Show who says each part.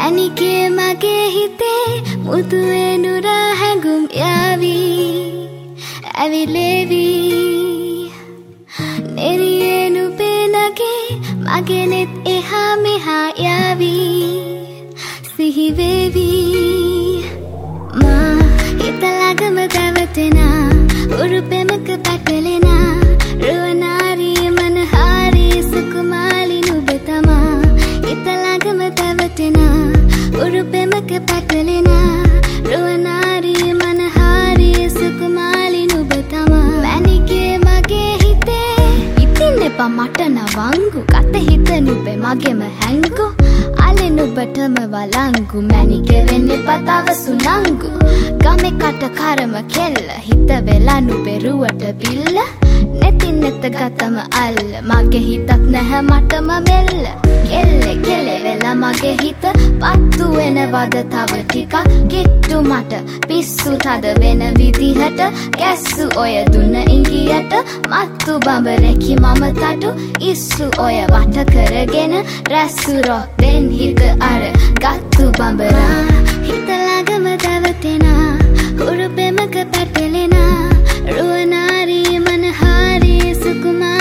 Speaker 1: මැනිකේ මගේ හිතේ මුදුවේ නුර හැඟුම් යාවි ඇවිලේවි නෙරියේ නුබේ නගේ මගේ නෙත් එහා මෙහා යාවි සිහිවේවි මා හිතලගම දැවටෙනා උරුපෙමක පැටලෙනා රුවනාරී මනහාරී සුකුමාලි නුබ තමා හිතලගම දැවටෙනා උරුපෙමක පැටලෙනා රුවනාරී මනහාරී සුකුමාලි නුබ තමා මැනිකේ මගේ හිතේ ඉතින් එපා මට නවංගු කත හිත නුබේ මගෙම හැංගු අලෙ නුබටම වලංගු මැනිකේ වෙන්නේ පතාව සුනංගු ගමේ කට කරම කෙල්ල හිත වෙලා නුබේ රුවට බිල්ල නැතින් නැත ගතම අල්ල මගේ හිතත් නැහැ මටම මෙල්ල කෙල්ල වෙලා මගේ හිත පත්තු වෙනවද තව ටිකක් කිට්ටු මට පිස්සු තද වෙන විදිහට ගැස්සු ඔය දුන්න ඉංගියට මත්තු බඹරෙකි මම තටු ඉස්සු ඔය වට කරගෙන රැස්සු රොක්දෙන් හිත අර ගත්තු බඹරා හිතලගම දැවටෙනා උරුපෙමක පැටලෙනා රුවනාරී මනහාරී සුකුමා